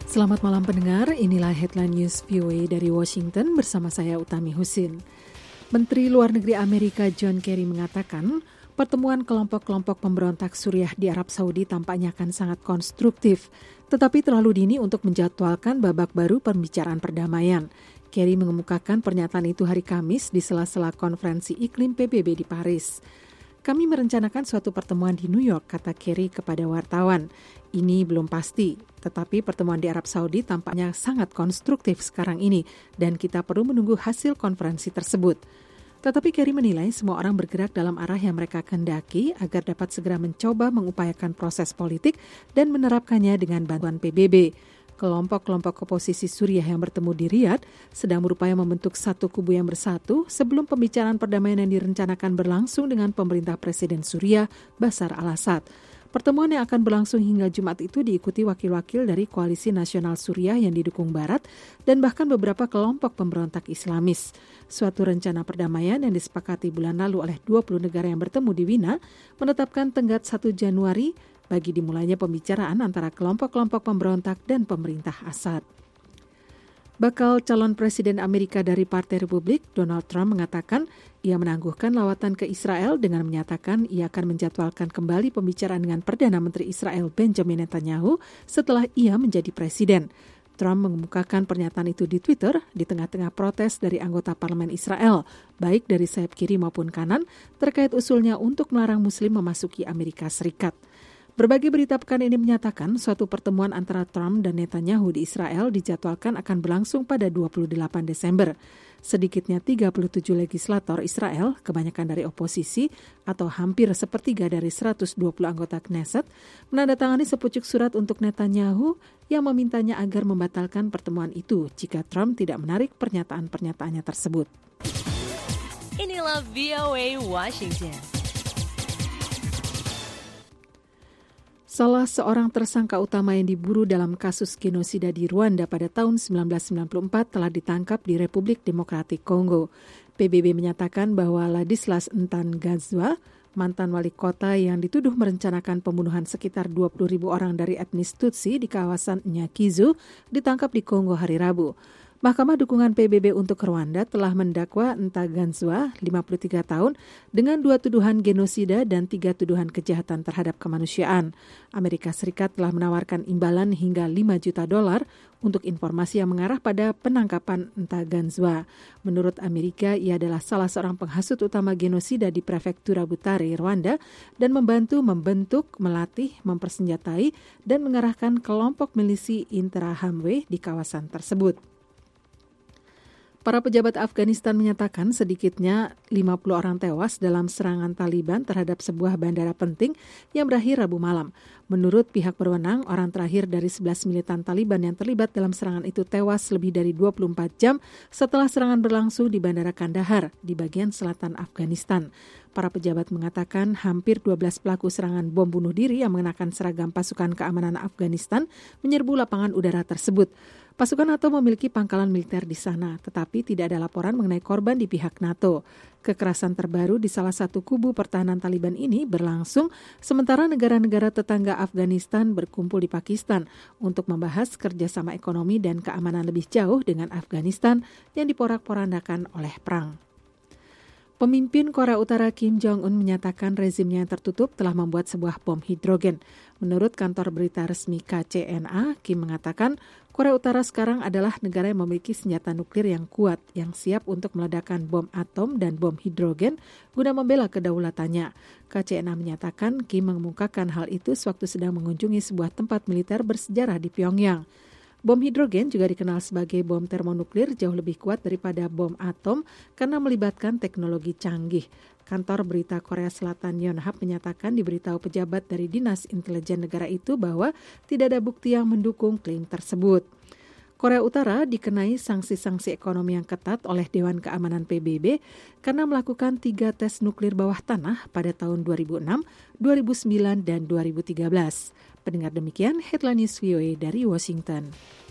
Selamat malam pendengar, inilah Headline News VOA dari Washington bersama saya Utami Husin. Menteri Luar Negeri Amerika John Kerry mengatakan pertemuan kelompok-kelompok pemberontak Suriah di Arab Saudi tampaknya akan sangat konstruktif, tetapi terlalu dini untuk menjadwalkan babak baru pembicaraan perdamaian. Kerry mengemukakan pernyataan itu hari Kamis di sela-sela konferensi iklim PBB di Paris. Kami merencanakan suatu pertemuan di New York, kata Kerry kepada wartawan. Ini belum pasti, tetapi pertemuan di Arab Saudi tampaknya sangat konstruktif sekarang ini dan kita perlu menunggu hasil konferensi tersebut. Tetapi Kerry menilai semua orang bergerak dalam arah yang mereka kehendaki agar dapat segera mencoba mengupayakan proses politik dan menerapkannya dengan bantuan PBB. Kelompok-kelompok oposisi Suriah yang bertemu di Riyadh sedang berupaya membentuk satu kubu yang bersatu sebelum pembicaraan perdamaian yang direncanakan berlangsung dengan pemerintah Presiden Suriah Bashar al-Assad. Pertemuan yang akan berlangsung hingga Jumat itu diikuti wakil-wakil dari Koalisi Nasional Suriah yang didukung Barat dan bahkan beberapa kelompok pemberontak Islamis. Suatu rencana perdamaian yang disepakati bulan lalu oleh 20 negara yang bertemu di Wina menetapkan tenggat 1 Januari bagi dimulainya pembicaraan antara kelompok-kelompok pemberontak dan pemerintah Assad. Bakal calon Presiden Amerika dari Partai Republik, Donald Trump mengatakan ia menangguhkan lawatan ke Israel dengan menyatakan ia akan menjadwalkan kembali pembicaraan dengan Perdana Menteri Israel Benjamin Netanyahu setelah ia menjadi presiden. Trump mengemukakan pernyataan itu di Twitter di tengah-tengah protes dari anggota parlemen Israel, baik dari sayap kiri maupun kanan, terkait usulnya untuk melarang Muslim memasuki Amerika Serikat. Berbagai berita pekan ini menyatakan suatu pertemuan antara Trump dan Netanyahu di Israel dijadwalkan akan berlangsung pada 28 Desember. Sedikitnya 37 legislator Israel, kebanyakan dari oposisi atau hampir sepertiga dari 120 anggota Knesset, menandatangani sepucuk surat untuk Netanyahu yang memintanya agar membatalkan pertemuan itu jika Trump tidak menarik pernyataan-pernyataannya tersebut. Inilah VOA Washington. Salah seorang tersangka utama yang diburu dalam kasus genosida di Rwanda pada tahun 1994 telah ditangkap di Republik Demokratik Kongo. PBB menyatakan bahwa Ladislas Ntangazwa, mantan wali kota yang dituduh merencanakan pembunuhan sekitar 20.000 orang dari etnis Tutsi di kawasan Nyakizu, ditangkap di Kongo hari Rabu. Mahkamah Dukungan PBB untuk Rwanda telah mendakwa Ntangazwa, 53 tahun, dengan 2 tuduhan genosida dan 3 tuduhan kejahatan terhadap kemanusiaan. Amerika Serikat telah menawarkan imbalan hingga $5 juta untuk informasi yang mengarah pada penangkapan Ntangazwa. Menurut Amerika, ia adalah salah seorang penghasut utama genosida di prefektura Butare, Rwanda, dan membantu membentuk, melatih, mempersenjatai, dan mengarahkan kelompok milisi Interahamwe di kawasan tersebut. Para pejabat Afghanistan menyatakan sedikitnya 50 orang tewas dalam serangan Taliban terhadap sebuah bandara penting yang berakhir Rabu malam. Menurut pihak berwenang, orang terakhir dari 11 militan Taliban yang terlibat dalam serangan itu tewas lebih dari 24 jam setelah serangan berlangsung di Bandara Kandahar di bagian selatan Afghanistan. Para pejabat mengatakan hampir 12 pelaku serangan bom bunuh diri yang mengenakan seragam pasukan keamanan Afghanistan menyerbu lapangan udara tersebut. Pasukan NATO memiliki pangkalan militer di sana, tetapi tidak ada laporan mengenai korban di pihak NATO. Kekerasan terbaru di salah satu kubu pertahanan Taliban ini berlangsung sementara negara-negara tetangga Afghanistan berkumpul di Pakistan untuk membahas kerjasama ekonomi dan keamanan lebih jauh dengan Afghanistan yang diporak-porandakan oleh perang. Pemimpin Korea Utara Kim Jong-un menyatakan rezimnya yang tertutup telah membuat sebuah bom hidrogen. Menurut kantor berita resmi KCNA, Kim mengatakan Korea Utara sekarang adalah negara yang memiliki senjata nuklir yang kuat, yang siap untuk meledakkan bom atom dan bom hidrogen guna membela kedaulatannya. KCNA menyatakan Kim mengemukakan hal itu sewaktu sedang mengunjungi sebuah tempat militer bersejarah di Pyongyang. Bom hidrogen juga dikenal sebagai bom termonuklir jauh lebih kuat daripada bom atom karena melibatkan teknologi canggih. Kantor berita Korea Selatan Yonhap menyatakan diberitahu pejabat dari Dinas Intelijen Negara itu bahwa tidak ada bukti yang mendukung klaim tersebut. Korea Utara dikenai sanksi-sanksi ekonomi yang ketat oleh Dewan Keamanan PBB karena melakukan 3 tes nuklir bawah tanah pada tahun 2006, 2009, dan 2013. Pendengar demikian Headline News VOA dari Washington.